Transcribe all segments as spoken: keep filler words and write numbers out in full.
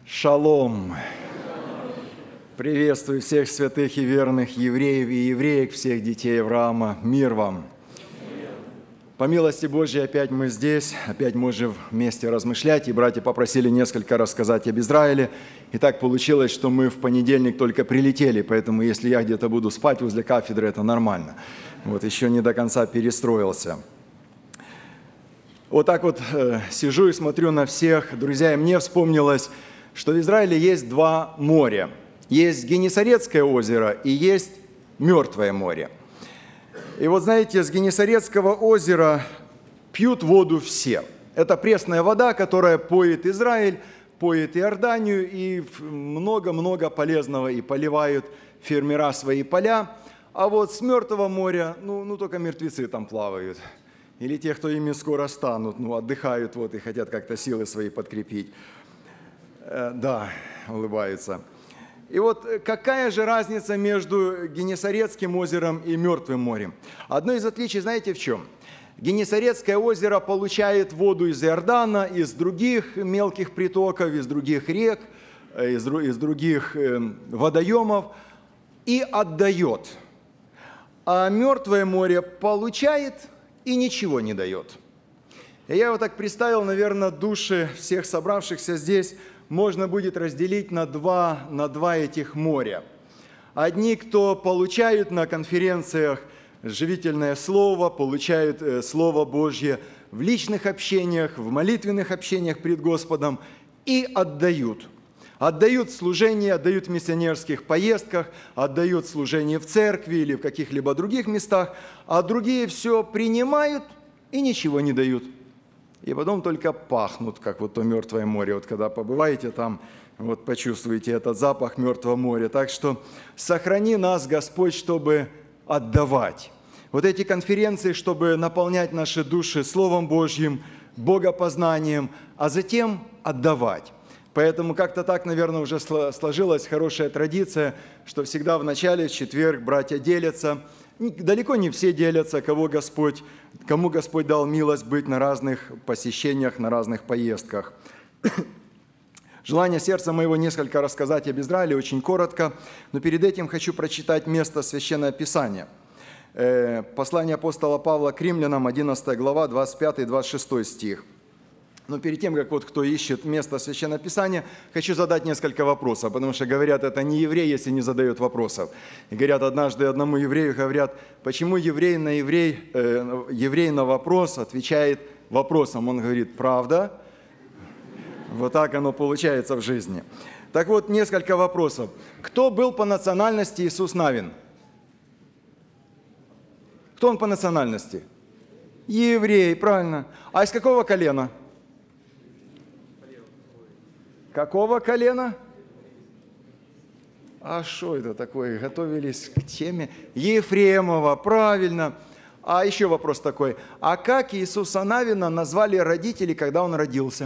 Шалом! Приветствую всех святых и верных евреев и евреек, всех детей Авраама. Мир вам! По милости Божьей опять мы здесь, опять можем вместе размышлять. И братья попросили несколько рассказать об Израиле. И так получилось, что мы в понедельник только прилетели, поэтому если я где-то буду спать возле кафедры, это нормально. Вот еще не до конца перестроился. Вот так вот э, сижу и смотрю на всех. Друзья, и мне вспомнилось, что в Израиле есть два моря. Есть Генесарецкое озеро и есть Мертвое море. И вот знаете, с Генесарецкого озера пьют воду все. Это пресная вода, которая поет Израиль, поет Иорданию, и много-много полезного, и поливают фермера свои поля. А вот с Мертвого моря, ну, ну только мертвецы там плавают. Или те, кто ими скоро станут, ну, отдыхают вот и хотят как-то силы свои подкрепить. Да, улыбаются. И вот какая же разница между Генесарецким озером и Мертвым морем? Одно из отличий, знаете, в чем? Генесарецкое озеро получает воду из Иордана, из других мелких притоков, из других рек, из, из других водоемов и отдает. А Мертвое море получает и ничего не дает. И я вот так представил, наверное, души всех собравшихся здесь можно будет разделить на два, на два этих моря. Одни, кто получают на конференциях живительное слово, получают Слово Божье в личных общениях, в молитвенных общениях пред Господом и отдают. Отдают служение, отдают в миссионерских поездках, отдают служение в церкви или в каких-либо других местах, а другие все принимают и ничего не дают. И потом только пахнут, как вот то Мертвое море. Вот когда побываете там, вот почувствуете этот запах Мертвого моря. Так что сохрани нас, Господь, чтобы отдавать. Вот эти конференции, чтобы наполнять наши души Словом Божьим, богопознанием, а затем отдавать. Поэтому как-то так, наверное, уже сложилась хорошая традиция, что всегда в начале, в четверг, братья делятся. Далеко не все делятся, кого Господь, кому Господь дал милость быть на разных посещениях, на разных поездках. Желание сердца моего несколько рассказать об Израиле, очень коротко, но перед этим хочу прочитать место Священного Писания. Послание апостола Павла к римлянам, одиннадцатая глава, двадцать пятый двадцать шестой стих. Но перед тем, как вот кто ищет место Священного Писания, хочу задать несколько вопросов, потому что говорят, это не еврей, если не задает вопросов. И говорят, однажды одному еврею говорят, почему еврей на, еврей, э, еврей на вопрос отвечает вопросом. Он говорит, правда? Вот так оно получается в жизни. Так вот, несколько вопросов. Кто был по национальности Иисус Навин? Кто он по национальности? Еврей, правильно. А из какого колена? Какого колена? А что это такое? Готовились к теме? Ефремова, правильно. А еще вопрос такой. А как Иисуса Навина назвали родители, когда он родился?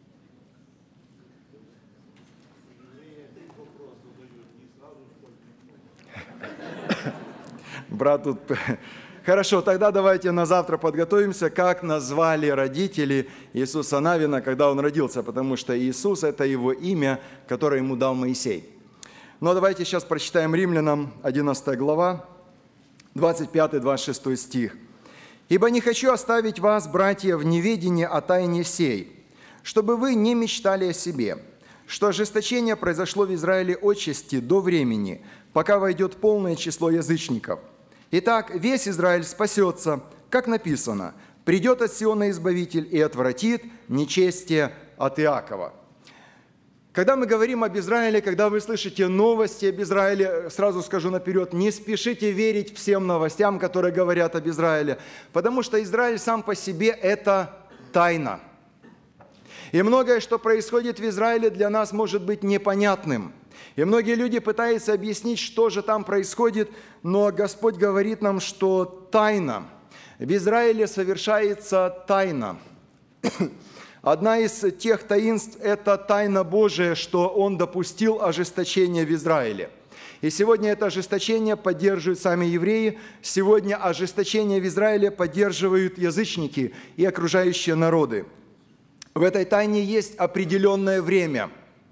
Брат тут... Хорошо, тогда давайте на завтра подготовимся, как назвали родители Иисуса Навина, когда он родился, потому что Иисус – это его имя, которое ему дал Моисей. Но давайте сейчас прочитаем Римлянам, одиннадцатая глава, двадцать пятый двадцать шестой стих. «Ибо не хочу оставить вас, братья, в неведении о тайне сей, чтобы вы не мечтали о себе, что ожесточение произошло в Израиле отчасти до времени, пока войдет полное число язычников. Итак, весь Израиль спасется, как написано, придет от Сиона Избавитель и отвратит нечестие от Иакова». Когда мы говорим об Израиле, когда вы слышите новости об Израиле, сразу скажу наперед, не спешите верить всем новостям, которые говорят об Израиле, потому что Израиль сам по себе – это тайна. И многое, что происходит в Израиле, для нас может быть непонятным. И многие люди пытаются объяснить, что же там происходит, но Господь говорит нам, что тайна. В Израиле совершается тайна. Одна из тех таинств – это тайна Божия, что Он допустил ожесточение в Израиле. И сегодня это ожесточение поддерживают сами евреи, сегодня ожесточение в Израиле поддерживают язычники и окружающие народы. В этой тайне есть определенное время.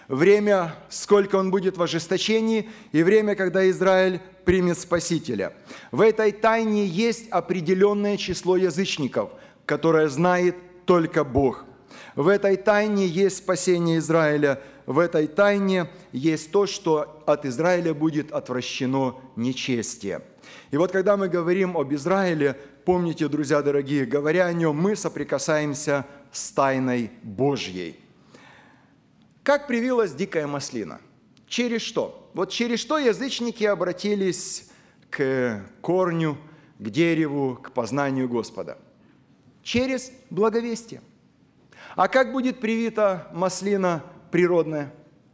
время, сколько он будет в ожесточении, и время, когда Израиль примет Спасителя. В этой тайне есть определенное число язычников, которое знает только Бог. В этой тайне есть спасение Израиля. В этой тайне есть то, что от Израиля будет отвращено нечестие. И вот когда мы говорим об Израиле, помните, друзья дорогие, говоря о нем, мы соприкасаемся с тайной Божьей. Как привилась дикая маслина? Через что? Вот через что язычники обратились к корню, к дереву, к познанию Господа? Через благовестие. А как будет привита маслина природная?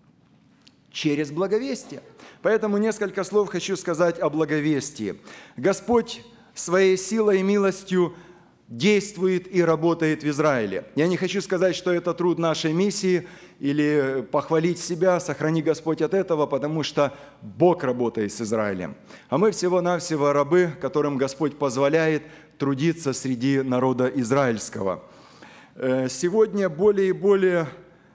Через благовестие. Поэтому несколько слов хочу сказать о благовестии. Господь своей силой и милостью действует и работает в Израиле. Я не хочу сказать, что это труд нашей миссии или похвалить себя, сохрани Господь от этого, потому что Бог работает с Израилем. А мы всего-навсего рабы, которым Господь позволяет трудиться среди народа израильского. Сегодня более и более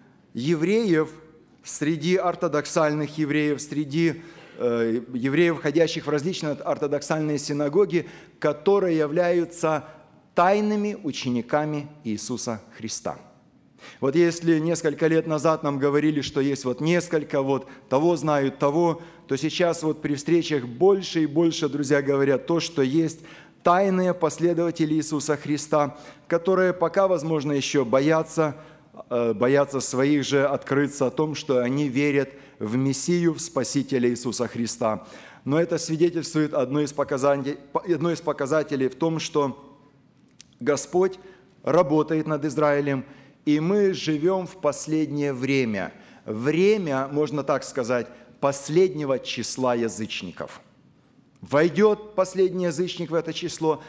евреев, среди ортодоксальных евреев, среди э, евреев, входящих в различные ортодоксальные синагоги, которые являются тайными учениками Иисуса Христа. Вот если несколько лет назад нам говорили, что есть вот несколько, вот того знают того, то сейчас вот при встречах больше и больше, друзья, говорят то, что есть тайные последователи Иисуса Христа, которые пока, возможно, еще боятся, боятся своих же открыться о том, что они верят в Мессию, в Спасителя Иисуса Христа. Но это свидетельствует одно из показателей, одно из показателей в том, что Господь работает над Израилем, и мы живем в последнее время. Время, можно так сказать, последнего числа язычников. Войдет последний язычник в это число,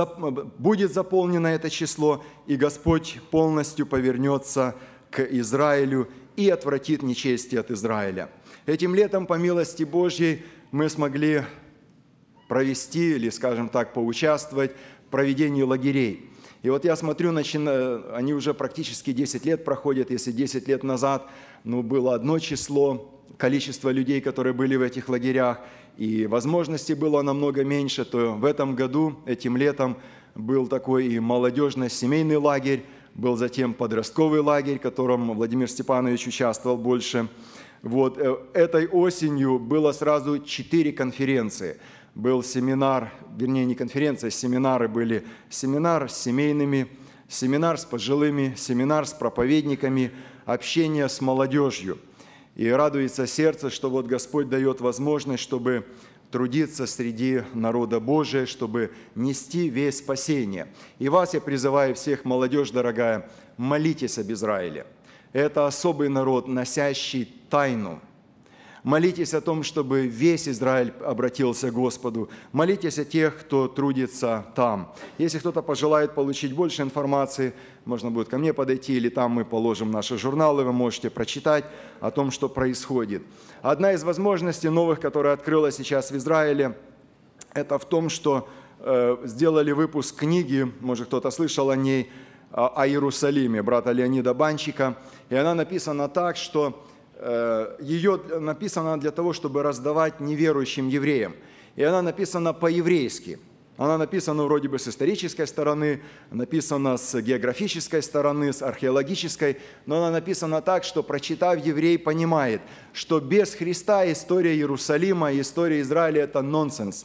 будет заполнено это число, и Господь полностью повернется к Израилю и отвратит нечестие от Израиля. Этим летом, по милости Божьей, мы смогли провести, или, скажем так, поучаствовать в проведении лагерей. И вот я смотрю, начина... они уже практически десять лет проходят, если десять лет назад ну, было одно число, количество людей, которые были в этих лагерях, и возможностей было намного меньше, то в этом году, этим летом, был такой и молодежно-семейный лагерь, был затем подростковый лагерь, в котором Владимир Степанович участвовал больше. Вот. Этой осенью было сразу четыре конференции. Был семинар, вернее, не конференция, семинары были. Семинар с семейными, семинар с пожилыми, семинар с проповедниками, общение с молодежью. И радуется сердце, что вот Господь дает возможность, чтобы трудиться среди народа Божия, чтобы нести весть спасения. И вас я призываю всех, молодежь дорогая, молитесь об Израиле. Это особый народ, носящий тайну. Молитесь о том, чтобы весь Израиль обратился к Господу. Молитесь о тех, кто трудится там. Если кто-то пожелает получить больше информации, можно будет ко мне подойти, или там мы положим наши журналы, вы можете прочитать о том, что происходит. Одна из возможностей новых, которая открылась сейчас в Израиле, это в том, что э, сделали выпуск книги, может кто-то слышал о ней, о, о Иерусалиме, брата Леонида Банчика. И она написана так, что ее написано для того, чтобы раздавать неверующим евреям. И она написана по-еврейски. Она написана вроде бы с исторической стороны, написана с географической стороны, с археологической, но она написана так, что, прочитав, еврей понимает, что без Христа история Иерусалима и история Израиля – это нонсенс.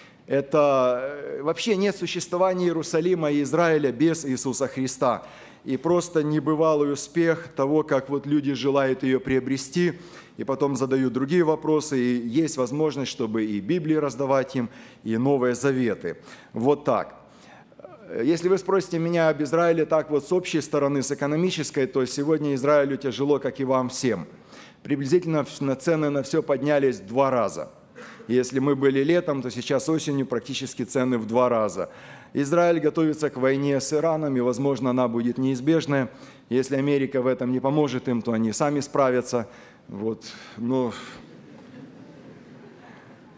Это вообще нет существования Иерусалима и Израиля без Иисуса Христа. И просто небывалый успех того, как вот люди желают ее приобрести, и потом задают другие вопросы, и есть возможность, чтобы и Библии раздавать им, и Новые Заветы. Вот так. Если вы спросите меня об Израиле так вот с общей стороны, с экономической, то сегодня Израилю тяжело, как и вам всем. Приблизительно цены на все поднялись в два раза. Если мы были летом, то сейчас осенью практически цены в два раза. Израиль готовится к войне с Ираном, и, возможно, она будет неизбежная. Если Америка в этом не поможет им, то они сами справятся. Вот. Но...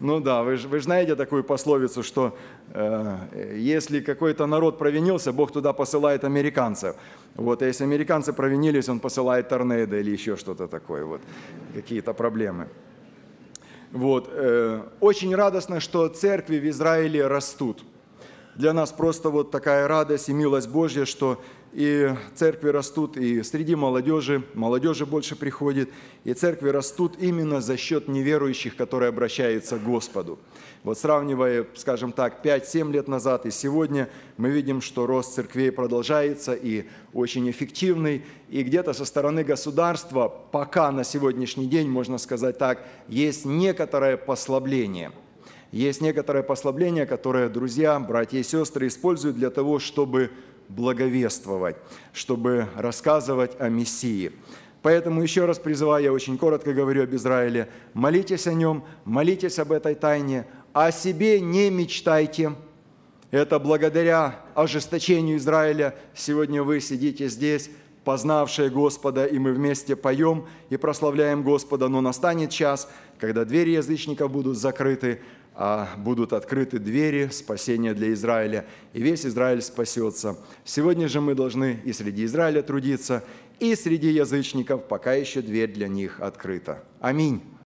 Ну да, вы же вы ж знаете такую пословицу, что э, если какой-то народ провинился, Бог туда посылает американцев. Вот, а если американцы провинились, Он посылает торнадо или еще что-то такое, вот, какие-то проблемы. Вот, э, очень радостно, что церкви в Израиле растут. Для нас просто вот такая радость и милость Божья, что и церкви растут, и среди молодежи, молодежи больше приходит, и церкви растут именно за счет неверующих, которые обращаются к Господу. Вот сравнивая, скажем так, пять-семь лет назад и сегодня, мы видим, что рост церквей продолжается и очень эффективный, и где-то со стороны государства пока на сегодняшний день, можно сказать так, есть некоторое послабление. Есть некоторое послабление, которое друзья, братья и сестры используют для того, чтобы благовествовать, чтобы рассказывать о Мессии. Поэтому еще раз призываю, я очень коротко говорю об Израиле, молитесь о нем, молитесь об этой тайне, о себе не мечтайте. Это благодаря ожесточению Израиля сегодня вы сидите здесь, познавшие Господа, и мы вместе поем и прославляем Господа. Но настанет час, когда двери язычников будут закрыты, а будут открыты двери спасения для Израиля, и весь Израиль спасется. Сегодня же мы должны и среди Израиля трудиться, и среди язычников, пока еще дверь для них открыта. Аминь.